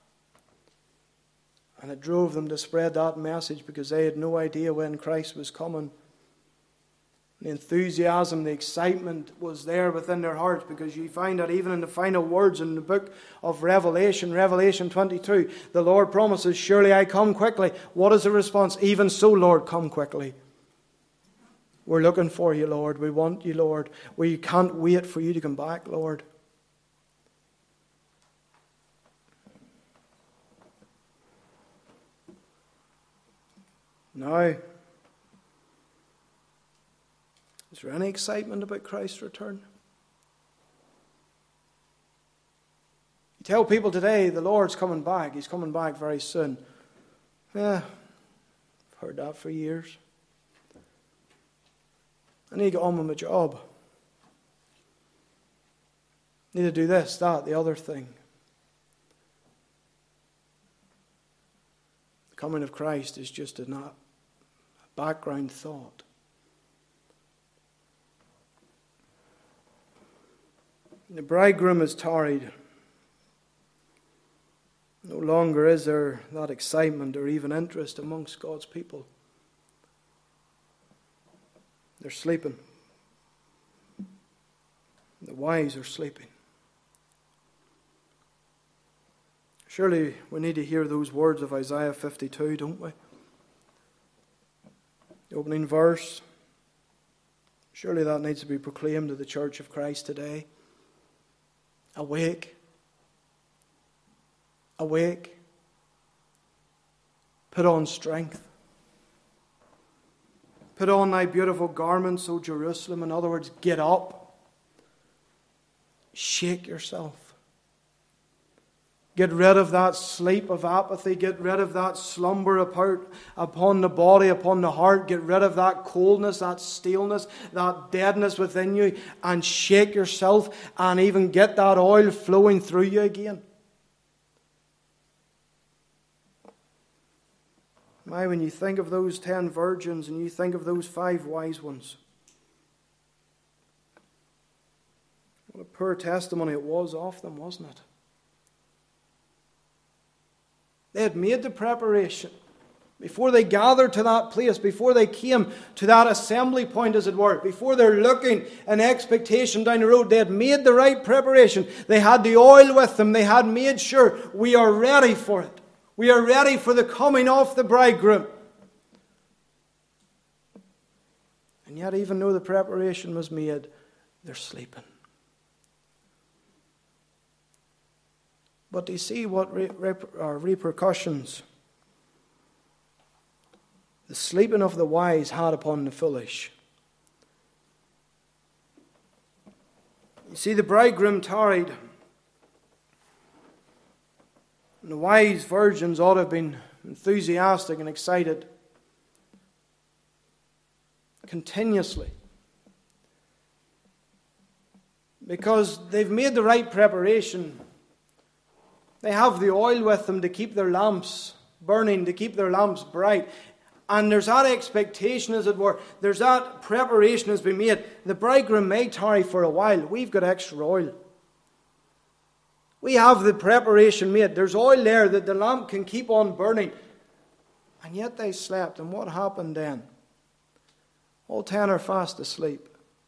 And it drove them to spread that message because they had no idea when Christ was coming. The enthusiasm, the excitement was there within their hearts, because you find that even in the final words in the book of Revelation, Revelation twenty-two, the Lord promises, surely I come quickly. What is the response? Even so, Lord, come quickly. We're looking for you, Lord. We want you, Lord. We can't wait for you to come back, Lord. Now, is there any excitement about Christ's return? You tell people today, the Lord's coming back. He's coming back very soon. Yeah, I've heard that for years. I need to get on with my job. I need to do this, that, the other thing. The coming of Christ is just a background thought. The bridegroom is tarried. No longer is there that excitement or even interest amongst God's people. They're sleeping. The wise are sleeping. Surely we need to hear those words of Isaiah fifty-two, don't we? The opening verse. Surely that needs to be proclaimed to the church of Christ today. Awake. Awake. Put on strength. Put on thy beautiful garments, O Jerusalem. In other words, get up. Shake yourself. Get rid of that sleep of apathy. Get rid of that slumber apart upon the body, upon the heart. Get rid of that coldness, that staleness, that deadness within you. And shake yourself and even get that oil flowing through you again. My, when you think of those ten virgins and you think of those five wise ones, what a poor testimony it was of them, wasn't it? They had made the preparation. Before they gathered to that place, before they came to that assembly point, as it were, before they're looking in expectation down the road, they had made the right preparation. They had the oil with them. They had made sure we are ready for it. We are ready for the coming of the bridegroom. And yet, even though the preparation was made, they're sleeping. But do you see what re- rep- are repercussions the sleeping of the wise had upon the foolish? You see, the bridegroom tarried, and the wise virgins ought to have been enthusiastic and excited continuously, because they've made the right preparation. They have the oil with them to keep their lamps burning, to keep their lamps bright. And there's that expectation, as it were. There's that preparation has been made. The bridegroom may tarry for a while. We've got extra oil. We have the preparation made. There's oil there that the lamp can keep on burning. And yet they slept. And what happened then? All ten are fast asleep.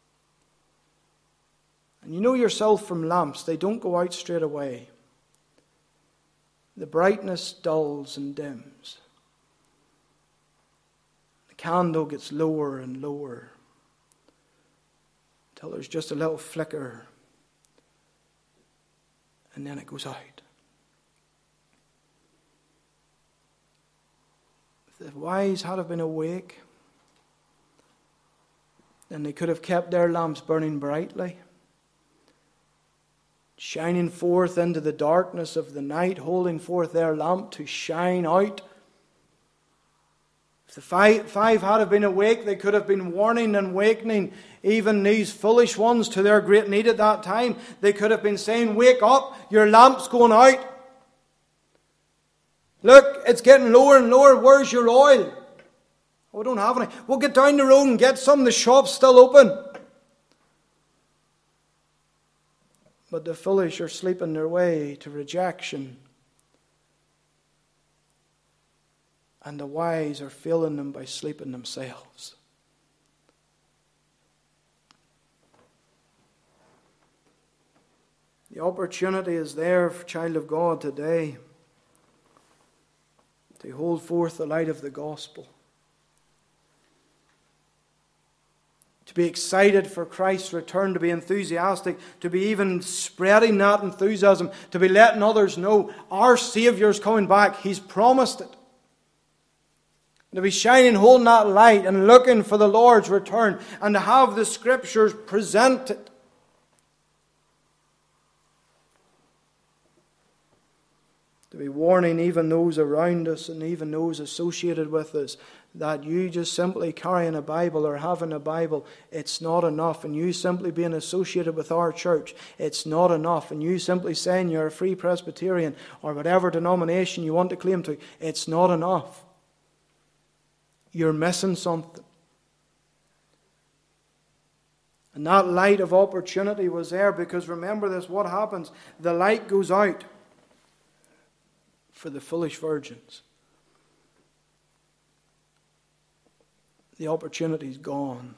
And you know yourself from lamps, they don't go out straight away. The brightness dulls and dims. The candle gets lower and lower until there's just a little flicker, and then it goes out. If the wise had have been awake, then they could have kept their lamps burning brightly, shining forth into the darkness of the night, holding forth their lamp to shine out. If the five, five had have been awake, they could have been warning and wakening even these foolish ones to their great need at that time. They could have been saying, "Wake up, your lamp's going out. Look, it's getting lower and lower. Where's your oil?" "Oh, we don't have any." "We'll get down the road and get some. The shop's still open." But the foolish are sleeping their way to rejection, and the wise are failing them by sleeping themselves. The opportunity is there, for child of God, today to hold forth the light of the gospel, to be excited for Christ's return, to be enthusiastic, to be even spreading that enthusiasm, to be letting others know our Saviour's coming back. He's promised it. To be shining, holding that light and looking for the Lord's return, and to have the Scriptures presented. To be warning even those around us and even those associated with us that you just simply carrying a Bible or having a Bible, it's not enough. And you simply being associated with our church, it's not enough. And you simply saying you're a Free Presbyterian or whatever denomination you want to claim to, it's not enough. You're missing something. And that light of opportunity was there, because remember this, what happens? The light goes out for the foolish virgins. The opportunity's gone.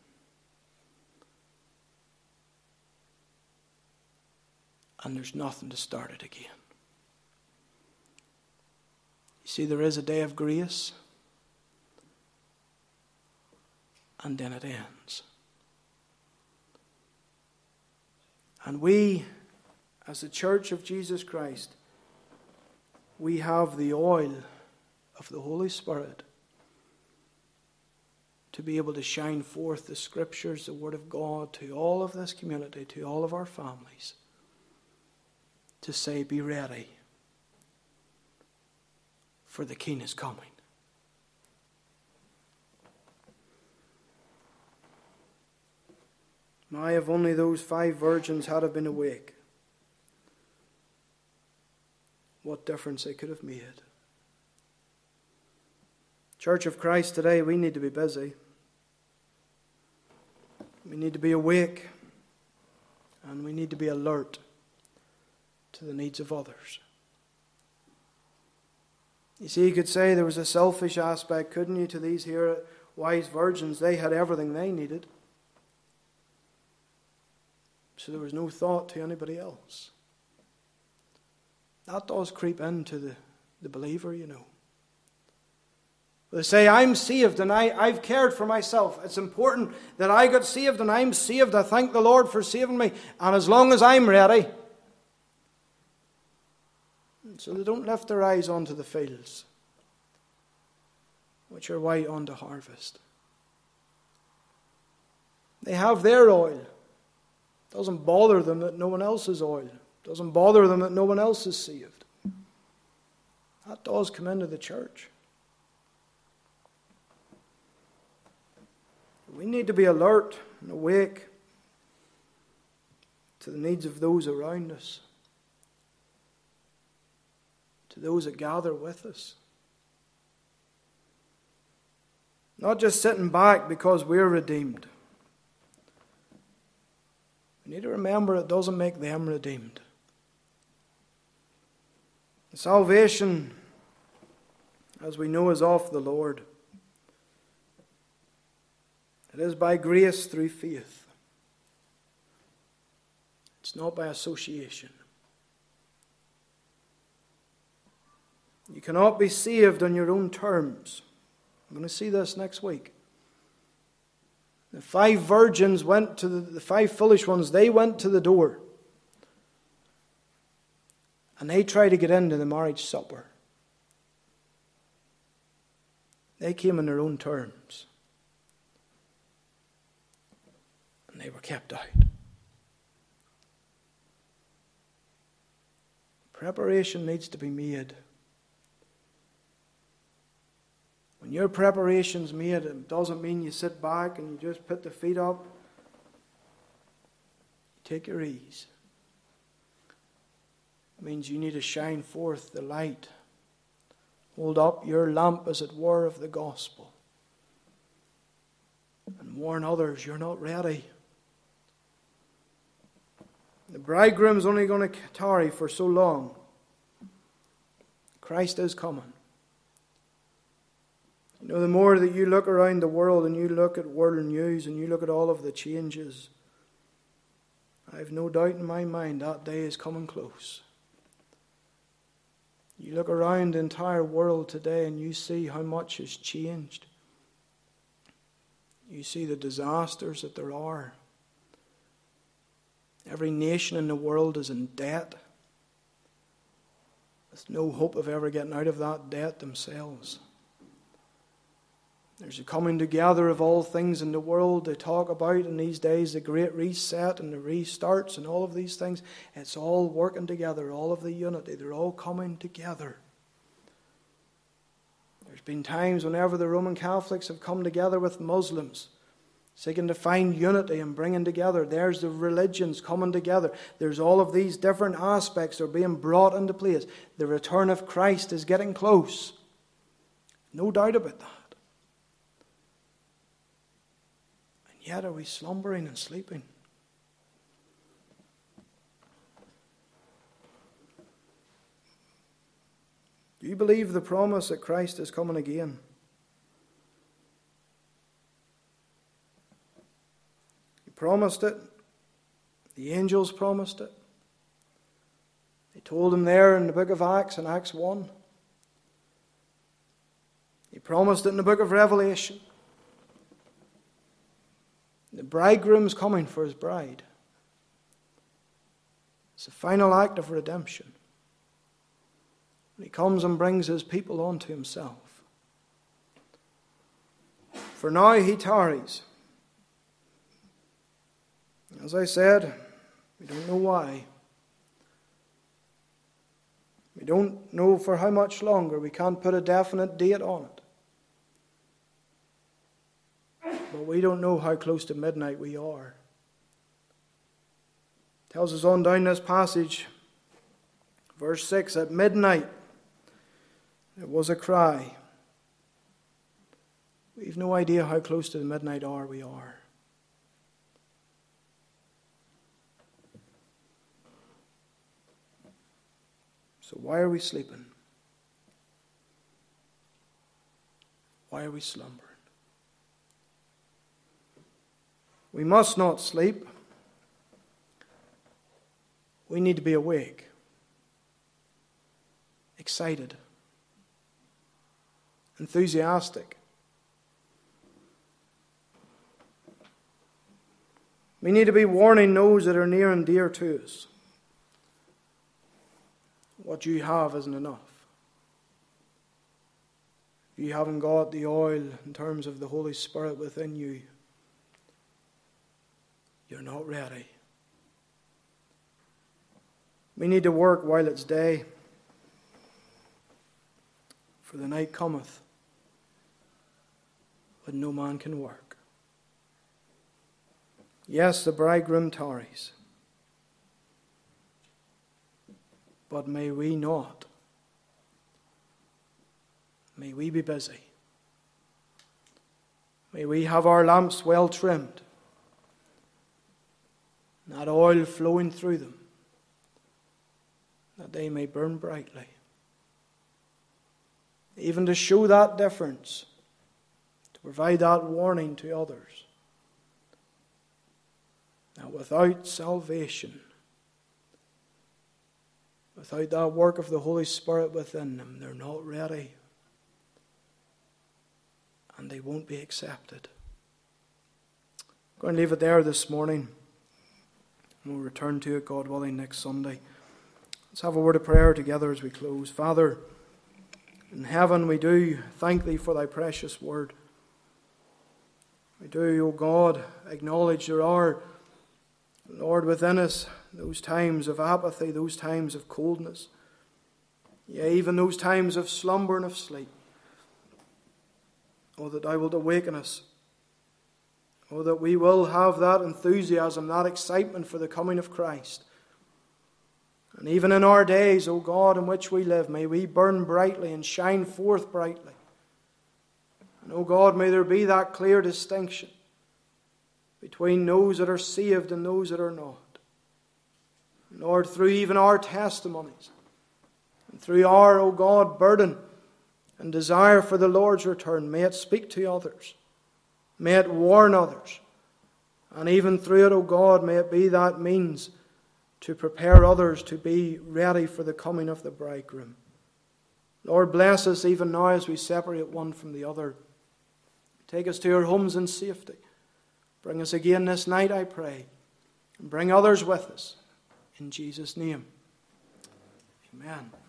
And there's nothing to start it again. You see, there is a day of grace, and then it ends. And we, as the Church of Jesus Christ, we have the oil of the Holy Spirit to be able to shine forth the Scriptures, the Word of God, to all of this community, to all of our families, to say, be ready, for the King is coming. Now, if only those five virgins had have been awake, what difference they could have made. Church of Christ, today we need to be busy. We need to be awake, and we need to be alert to the needs of others. You see, you could say there was a selfish aspect, couldn't you, to these here wise virgins? They had everything they needed. So there was no thought to anybody else. That does creep into the, the believer, you know. They say, I'm saved and I, I've cared for myself. It's important that I got saved and I'm saved. I thank the Lord for saving me. And as long as I'm ready. So they don't lift their eyes onto the fields, which are white unto harvest. They have their oil. It doesn't bother them that no one else is oil. It doesn't bother them that no one else is saved. That does come into the church. We need to be alert and awake to the needs of those around us, to those that gather with us. Not just sitting back because we're redeemed. We need to remember it doesn't make them redeemed. Salvation, as we know, is of the Lord. It is by grace through faith. It's not by association. You cannot be saved on your own terms. I'm going to see this next week. The five virgins went to the, the five foolish ones, they went to the door. And they tried to get into the marriage supper. They came on their own terms. And they were kept out. Preparation needs to be made. When your preparation's made, it doesn't mean you sit back and you just put the feet up. You take your ease. It means you need to shine forth the light. Hold up your lamp, as it were, of the gospel. And warn others you're not ready. The bridegroom's only going to tarry for so long. Christ is coming. You know, the more that you look around the world and you look at world news and you look at all of the changes, I have no doubt in my mind that day is coming close. You look around the entire world today and you see how much has changed. You see the disasters that there are. Every nation in the world is in debt. There's no hope of ever getting out of that debt themselves. There's a coming together of all things in the world. They talk about in these days the great reset and the restarts and all of these things. It's all working together, all of the unity. They're all coming together. There's been times whenever the Roman Catholics have come together with Muslims, seeking to find unity and bringing together. There's the religions coming together. There's all of these different aspects that are being brought into place. The return of Christ is getting close. No doubt about that. And yet are we slumbering and sleeping? Do you believe the promise that Christ is coming again? Promised it. The angels promised it. They told him there in the book of Acts, in Acts one. He promised it in the book of Revelation. The bridegroom's coming for his bride. It's a final act of redemption. When he comes and brings his people unto himself. For now he tarries. As I said, we don't know why. We don't know for how much longer. We can't put a definite date on it. But we don't know how close to midnight we are. It tells us on down this passage, verse six, at midnight there was a cry. We've no idea how close to the midnight hour we are. So why are we sleeping? why are we slumbering? We must not sleep. We need to be awake, excited, enthusiastic. We need to be warning those that are near and dear to us. What you have isn't enough. If you haven't got the oil in terms of the Holy Spirit within you, you're not ready. We need to work while it's day, for the night cometh when no man can work. Yes, the bridegroom tarries, but may we not. May we be busy. May we have our lamps well trimmed, that oil flowing through them, that they may burn brightly. Even to show that difference, to provide that warning to others. That without salvation, without that work of the Holy Spirit within them, they're not ready. And they won't be accepted. I'm going to leave it there this morning. We'll return to it, God willing, next Sunday. Let's have a word of prayer together as we close. Father, in heaven we do thank Thee for Thy precious word. We do, O God, acknowledge there are, Lord, within us those times of apathy, those times of coldness, yea, even those times of slumber and of sleep. Oh, that Thou wilt awaken us. Oh, that we will have that enthusiasm, that excitement for the coming of Christ. And even in our days, O God, in which we live, may we burn brightly and shine forth brightly. And, O God, may there be that clear distinction between those that are saved and those that are not. And Lord, through even our testimonies, and through our, O God, burden and desire for the Lord's return, may it speak to others. May it warn others. And even through it, O God, may it be that means to prepare others to be ready for the coming of the bridegroom. Lord, bless us even now as we separate one from the other. Take us to our homes in safety. Bring us again this night, I pray. And bring others with us. In Jesus' name. Amen.